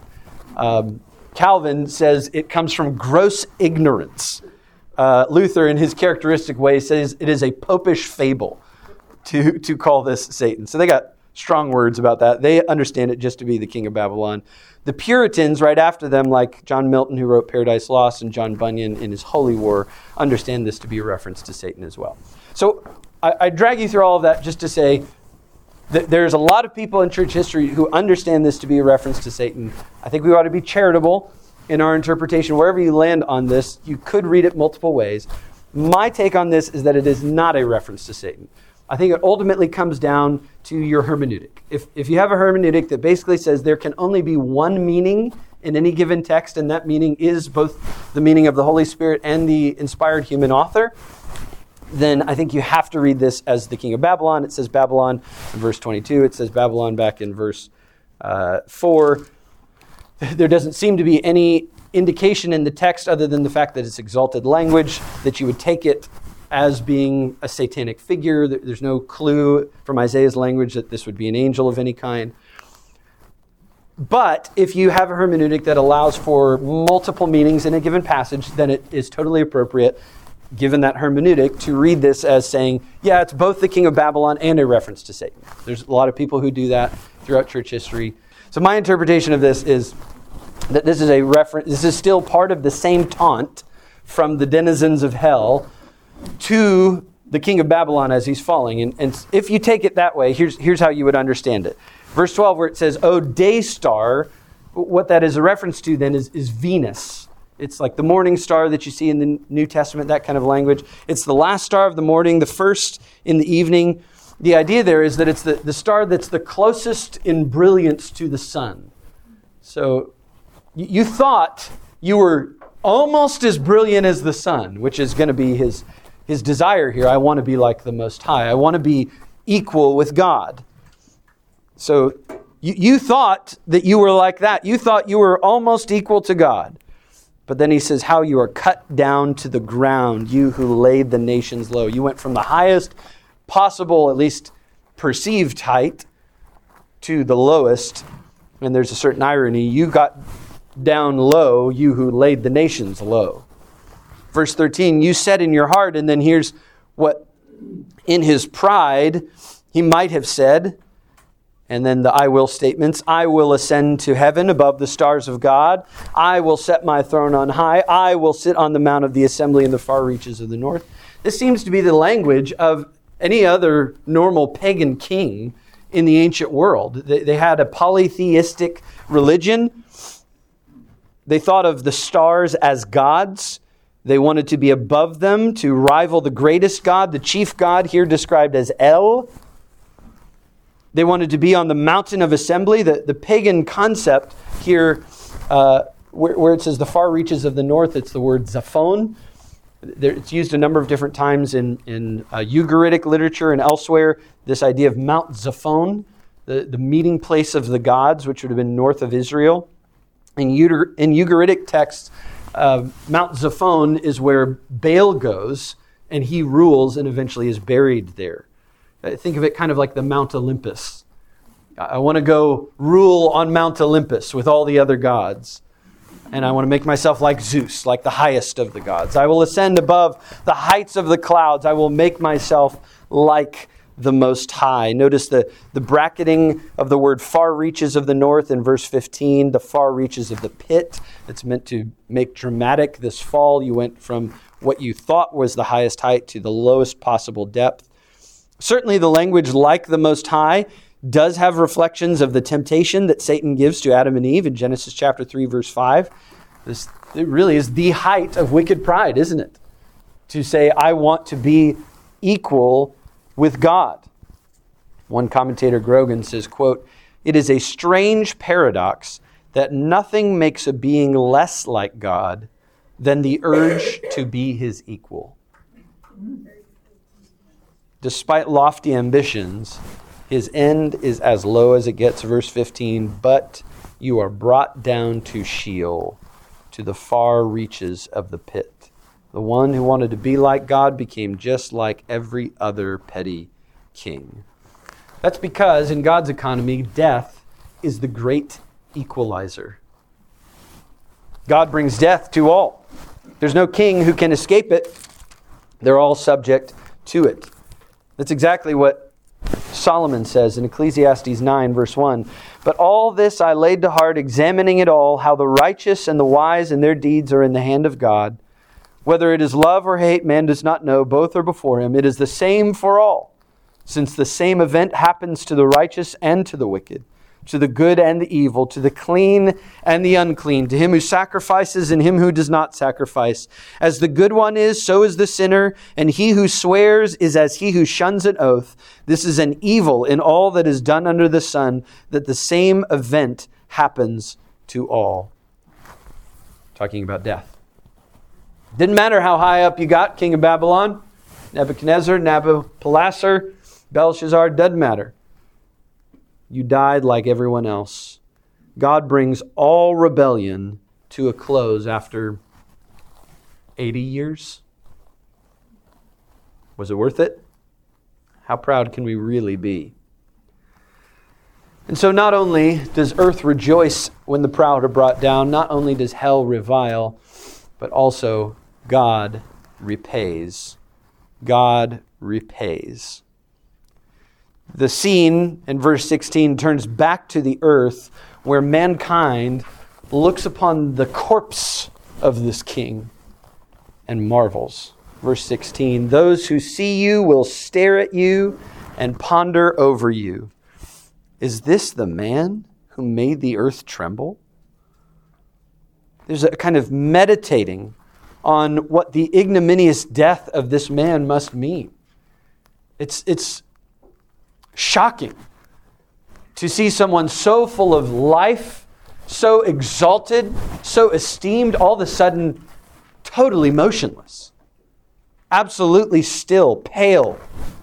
Calvin says it comes from gross ignorance. Luther, in his characteristic way, says it is a popish fable to call this Satan. So they got strong words about that. They understand it just to be the king of Babylon. The Puritans, right after them, like John Milton, who wrote Paradise Lost, and John Bunyan in his Holy War, understand this to be a reference to Satan as well. So I drag you through all of that just to say that there's a lot of people in church history who understand this to be a reference to Satan. I think we ought to be charitable in our interpretation. Wherever you land on this, you could read it multiple ways. My take on this is that it is not a reference to Satan. I think it ultimately comes down to your hermeneutic. If you have a hermeneutic that basically says there can only be one meaning in any given text, and that meaning is both the meaning of the Holy Spirit and the inspired human author, then I think you have to read this as the king of Babylon. It says Babylon in verse 22. It says Babylon back in verse 4. There doesn't seem to be any indication in the text other than the fact that it's exalted language, that you would take it as being a satanic figure. There's no clue from Isaiah's language that this would be an angel of any kind. But if you have a hermeneutic that allows for multiple meanings in a given passage, then it is totally appropriate, given that hermeneutic, to read this as saying, yeah, it's both the king of Babylon and a reference to Satan. There's a lot of people who do that throughout church history. So my interpretation of this is that this is a reference, this is still part of the same taunt from the denizens of hell to the king of Babylon as he's falling. And if you take it that way, here's how you would understand it. Verse 12, where it says, "O day star," what that is a reference to then is Venus. It's like the morning star that you see in the New Testament, that kind of language. It's the last star of the morning, the first in the evening. The idea there is that it's the star that's the closest in brilliance to the sun. So you thought you were almost as brilliant as the sun, which is going to be his desire here. I want to be like the Most High. I want to be equal with God. So you thought that you were like that. You thought you were almost equal to God. But then he says, how you are cut down to the ground, you who laid the nations low. You went from the highest possible, at least perceived height, to the lowest. And there's a certain irony. You got down low, you who laid the nations low. Verse 13, you said in your heart, and then here's what in his pride he might have said. And then the I will statements. I will ascend to heaven above the stars of God. I will set my throne on high. I will sit on the mount of the assembly in the far reaches of the north. This seems to be the language of any other normal pagan king in the ancient world. They had a polytheistic religion. They thought of the stars as gods. They wanted to be above them, to rival the greatest god, the chief god here described as El. They wanted to be on the mountain of assembly. The pagan concept here, where it says the far reaches of the north, it's the word Zaphon. It's used a number of different times in Ugaritic literature and elsewhere. This idea of Mount Zaphon, the meeting place of the gods, which would have been north of Israel. In Ugaritic texts, Mount Zaphon is where Baal goes, and he rules and eventually is buried there. Think of it kind of like the Mount Olympus. I want to go rule on Mount Olympus with all the other gods. And I want to make myself like Zeus, like the highest of the gods. I will ascend above the heights of the clouds. I will make myself like the Most High. Notice the bracketing of the word far reaches of the north in verse 15, the far reaches of the pit. It's meant to make dramatic this fall. You went from what you thought was the highest height to the lowest possible depth. Certainly the language like the Most High does have reflections of the temptation that Satan gives to Adam and Eve in Genesis chapter 3, verse 5. It really is the height of wicked pride, isn't it? To say, I want to be equal with God. One commentator, Grogan, says, quote, "It is a strange paradox that nothing makes a being less like God than the urge to be his equal. Despite lofty ambitions, his end is as low as it gets." Verse 15, "But you are brought down to Sheol, to the far reaches of the pit." The one who wanted to be like God became just like every other petty king. That's because in God's economy, death is the great equalizer. God brings death to all. There's no king who can escape it. They're all subject to it. That's exactly what Solomon says in Ecclesiastes 9, verse 1. "But all this I laid to heart, examining it all, how the righteous and the wise and their deeds are in the hand of God. Whether it is love or hate, man does not know. Both are before him. It is the same for all, since the same event happens to the righteous and to the wicked, to the good and the evil, to the clean and the unclean, to him who sacrifices and him who does not sacrifice. As the good one is, so is the sinner, and he who swears is as he who shuns an oath. This is an evil in all that is done under the sun, that the same event happens to all." Talking about death. Didn't matter how high up you got, king of Babylon, Nebuchadnezzar, Nabopolassar, Belshazzar, doesn't matter. You died like everyone else. God brings all rebellion to a close after 80 years. Was it worth it? How proud can we really be? And so not only does earth rejoice when the proud are brought down, not only does hell revile, but also God repays. God repays. The scene in verse 16 turns back to the earth where mankind looks upon the corpse of this king and marvels. Verse 16, those who see you will stare at you and ponder over you. Is this the man who made the earth tremble? There's a kind of meditating on what the ignominious death of this man must mean. It's shocking to see someone so full of life, so exalted, so esteemed, all of a sudden totally motionless, absolutely still, pale.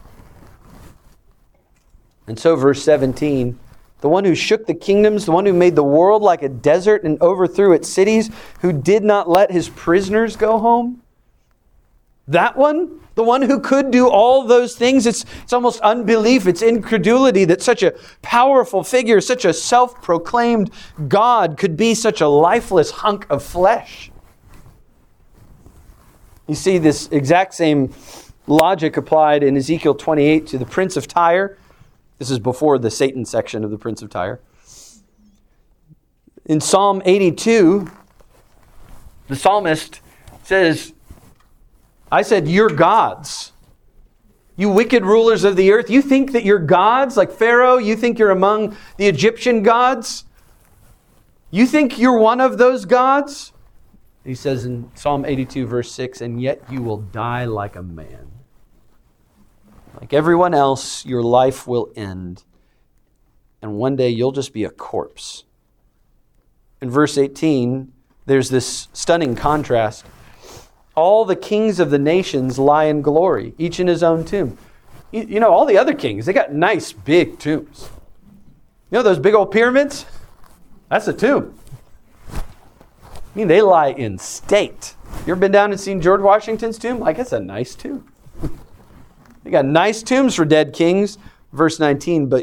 And so verse 17, the one who shook the kingdoms, the one who made the world like a desert and overthrew its cities, who did not let his prisoners go home. That one, the one who could do all those things, it's almost unbelief, it's incredulity that such a powerful figure, such a self-proclaimed God could be such a lifeless hunk of flesh. You see this exact same logic applied in Ezekiel 28 to the prince of Tyre. This is before the Satan section of the Prince of Tyre. In Psalm 82, the psalmist says, I said, you're gods. You wicked rulers of the earth, you think that you're gods like Pharaoh? You think you're among the Egyptian gods? You think you're one of those gods? He says in Psalm 82, verse 6, and yet you will die like a man. Like everyone else, your life will end. And one day you'll just be a corpse. In verse 18, there's this stunning contrast. All the kings of the nations lie in glory, each in his own tomb. You know, all the other kings, they got nice big tombs. You know those big old pyramids? That's a tomb. I mean, they lie in state. You ever been down and seen George Washington's tomb? Like, it's a nice tomb. They got nice tombs for dead kings. Verse 19, but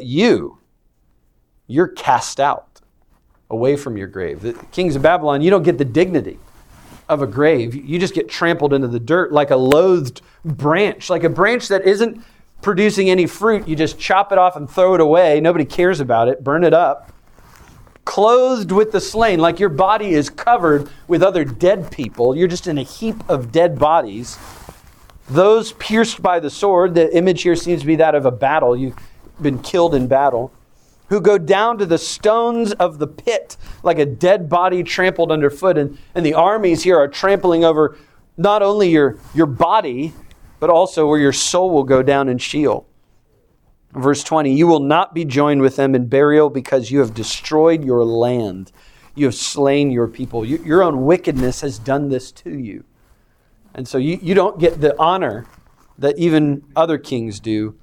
you're cast out away from your grave. The kings of Babylon, you don't get the dignity of a grave. You just get trampled into the dirt like a loathed branch, like a branch that isn't producing any fruit. You just chop it off and throw it away. Nobody cares about it. Burn it up. Clothed with the slain, like your body is covered with other dead people. You're just in a heap of dead bodies. Those pierced by the sword, the image here seems to be that of a battle. You've been killed in battle. Who go down to the stones of the pit like a dead body trampled underfoot. And the armies here are trampling over not only your body, but also where your soul will go down in Sheol. Verse 20, you will not be joined with them in burial because you have destroyed your land. You have slain your people. Your own wickedness has done this to you. And so you don't get the honor that even other kings do.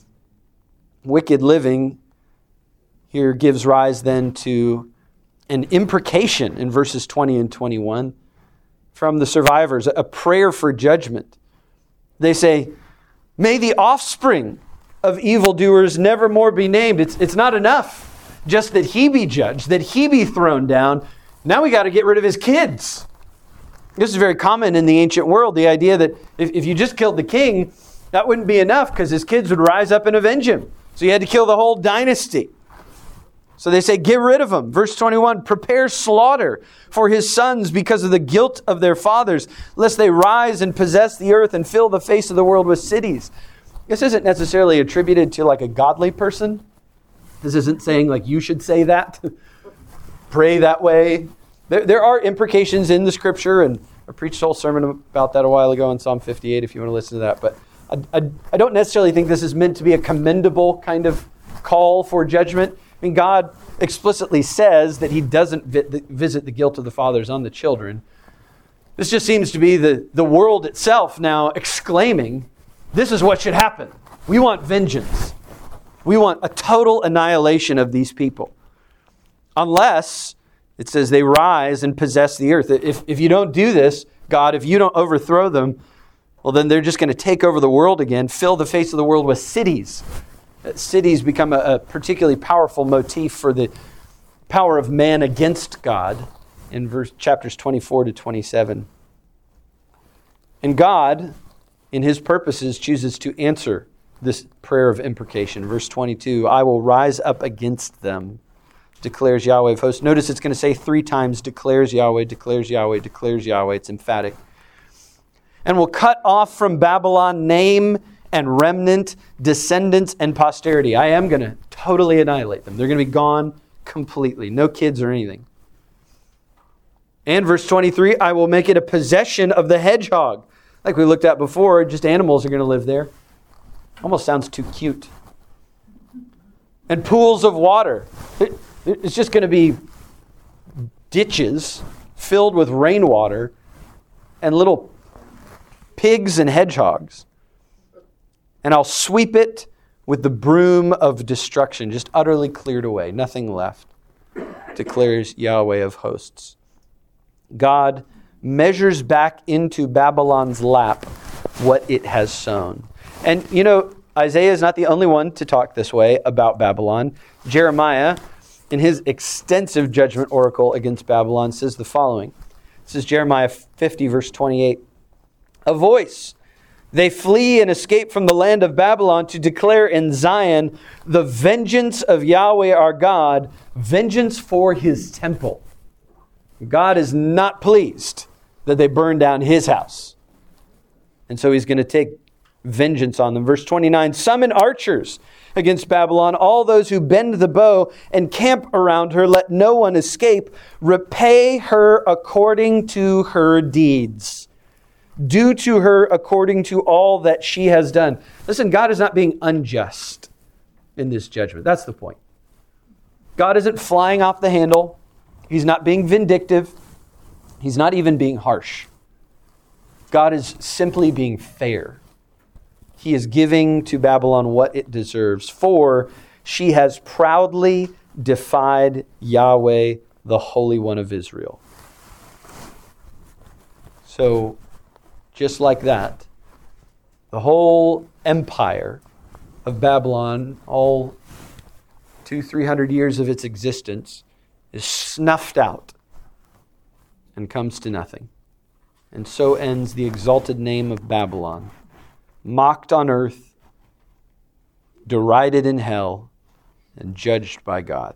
Wicked living here gives rise then to an imprecation in verses 20 and 21 from the survivors, a prayer for judgment. They say, may the offspring of evildoers never more be named. It's not enough just that he be judged, that he be thrown down. Now we got to get rid of his kids. This is very common in the ancient world, the idea that if you just killed the king, that wouldn't be enough because his kids would rise up and avenge him. So you had to kill the whole dynasty. So they say, get rid of him. Verse 21, prepare slaughter for his sons because of the guilt of their fathers, lest they rise and possess the earth and fill the face of the world with cities. This isn't necessarily attributed to like a godly person. This isn't saying like you should say that, pray that way. There are imprecations in the scripture, and I preached a whole sermon about that a while ago in Psalm 58 if you want to listen to that. But I don't necessarily think this is meant to be a commendable kind of call for judgment. I mean, God explicitly says that he doesn't visit the guilt of the fathers on the children. This just seems to be the world itself now exclaiming, this is what should happen. We want vengeance. We want a total annihilation of these people. Unless, it says, they rise and possess the earth. If you don't do this, God, if you don't overthrow them, well, then they're just going to take over the world again, fill the face of the world with cities. Cities become a particularly powerful motif for the power of man against God in chapters 24 to 27. And God, in his purposes, chooses to answer this prayer of imprecation. Verse 22, I will rise up against them, declares Yahweh of hosts. Notice it's going to say 3 times, declares Yahweh, declares Yahweh, declares Yahweh. It's emphatic. And will cut off from Babylon name and remnant, descendants and posterity. I am going to totally annihilate them. They're going to be gone completely. No kids or anything. And verse 23, I will make it a possession of the hedgehog. Like we looked at before, just animals are going to live there. Almost sounds too cute. And pools of water. It's just going to be ditches filled with rainwater and little pigs and hedgehogs. And I'll sweep it with the broom of destruction, just utterly cleared away, nothing left, declares Yahweh of hosts. God measures back into Babylon's lap what it has sown. And you know, Isaiah is not the only one to talk this way about Babylon. Jeremiah, in his extensive judgment oracle against Babylon, says the following. This is Jeremiah 50, verse 28. A voice, they flee and escape from the land of Babylon to declare in Zion the vengeance of Yahweh our God, vengeance for his temple. God is not pleased that they burn down his house. And so he's going to take vengeance on them. Verse 29, summon archers against Babylon, all those who bend the bow and camp around her, let no one escape. Repay her according to her deeds. Do to her according to all that she has done. Listen, God is not being unjust in this judgment. That's the point. God isn't flying off the handle. He's not being vindictive. He's not even being harsh. God is simply being fair. He is giving to Babylon what it deserves, for she has proudly defied Yahweh, the Holy One of Israel. So, just like that, the whole empire of Babylon, all 200-300 years of its existence, is snuffed out and comes to nothing. And so ends the exalted name of Babylon, mocked on earth, derided in hell, and judged by God.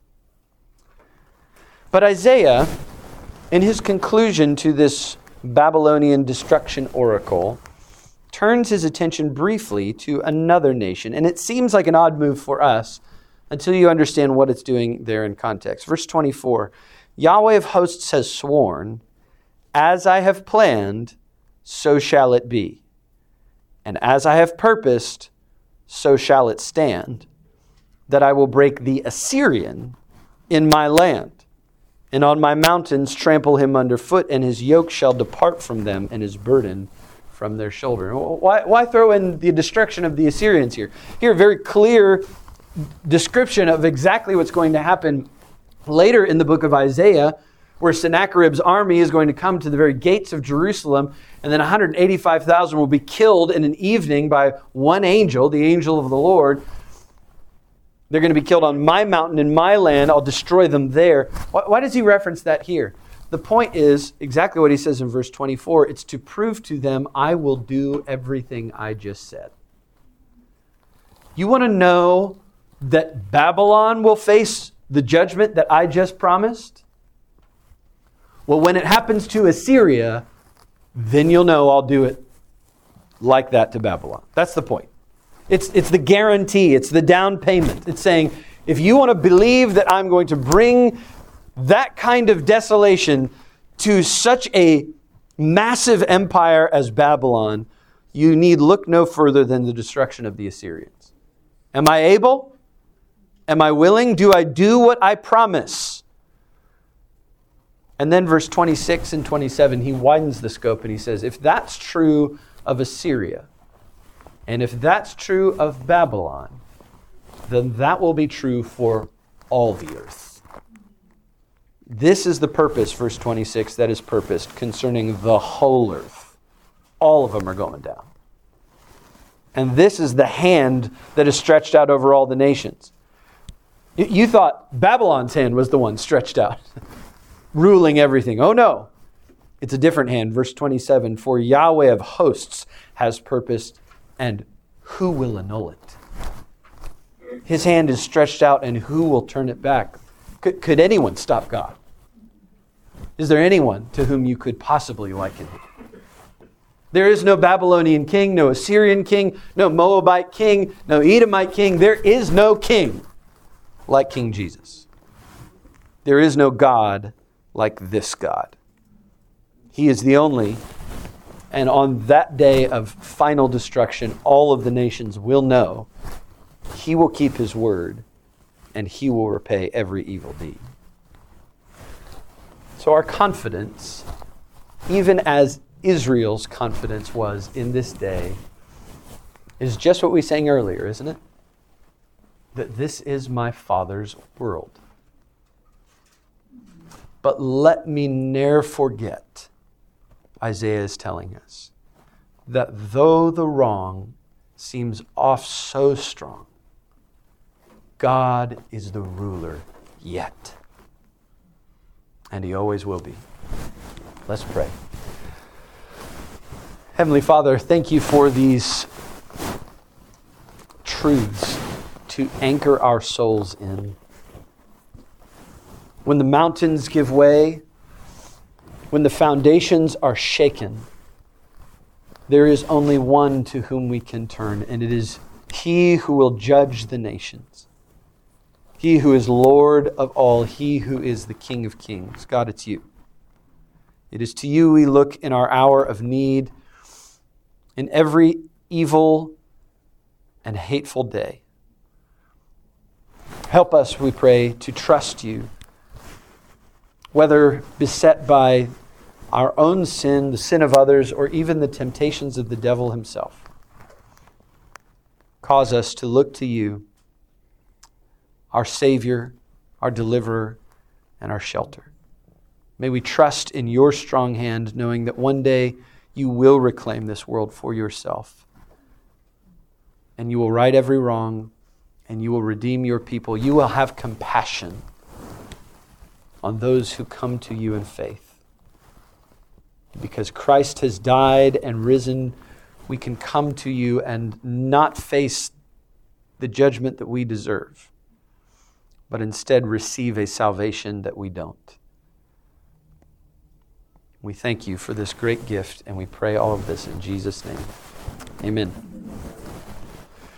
But Isaiah, in his conclusion to this Babylonian destruction oracle, turns his attention briefly to another nation. And it seems like an odd move for us until you understand what it's doing there in context. Verse 24, Yahweh of hosts has sworn, as I have planned, so shall it be. And as I have purposed, so shall it stand, that I will break the Assyrian in my land, and on my mountains trample him underfoot, and his yoke shall depart from them, and his burden from their shoulder. Why throw in the destruction of the Assyrians here? Here, a very clear description of exactly what's going to happen later in the book of Isaiah, where Sennacherib's army is going to come to the very gates of Jerusalem, and then 185,000 will be killed in an evening by one angel, the angel of the Lord. They're going to be killed on my mountain in my land. I'll destroy them there. Why does he reference that here? The point is exactly what he says in verse 24. It's to prove to them, I will do everything I just said. You want to know that Babylon will face the judgment that I just promised? Well, when it happens to Assyria, then you'll know I'll do it like that to Babylon. That's the point. It's the guarantee. It's the down payment. It's saying, if you want to believe that I'm going to bring that kind of desolation to such a massive empire as Babylon, you need look no further than the destruction of the Assyrians. Am I able? Am I willing? Do I do what I promise? And then verse 26 and 27, he widens the scope and he says, if that's true of Assyria, and if that's true of Babylon, then that will be true for all the earth. This is the purpose, verse 26, that is purposed concerning the whole earth. All of them are going down. And this is the hand that is stretched out over all the nations. You thought Babylon's hand was the one stretched out, ruling everything. Oh no, it's a different hand. Verse 27, for Yahweh of hosts has purposed, and who will annul it? His hand is stretched out, and who will turn it back? Could anyone stop God? Is there anyone to whom you could possibly liken him? There is no Babylonian king, no Assyrian king, no Moabite king, no Edomite king. There is no king like King Jesus. There is no God like this God. He is the only, and on that day of final destruction, all of the nations will know He will keep His word and He will repay every evil deed. So our confidence, even as Israel's confidence was in this day, is just what we sang earlier, isn't it? That this is my Father's world. But let me ne'er forget, Isaiah is telling us, that though the wrong seems oft so strong, God is the ruler yet. And He always will be. Let's pray. Heavenly Father, thank You for these truths to anchor our souls in. When the mountains give way, when the foundations are shaken, there is only one to whom we can turn, and it is He who will judge the nations. He who is Lord of all, He who is the King of kings. God, it's You. It is to You we look in our hour of need, in every evil and hateful day. Help us, we pray, to trust You, whether beset by our own sin, the sin of others, or even the temptations of the devil himself. Cause us to look to You, our Savior, our Deliverer, and our shelter. May we trust in Your strong hand, knowing that one day You will reclaim this world for Yourself. And You will right every wrong, and You will redeem Your people. You will have compassion on those who come to You in faith. Because Christ has died and risen, we can come to You and not face the judgment that we deserve, but instead receive a salvation that we don't. We thank You for this great gift, and we pray all of this in Jesus' name. Amen.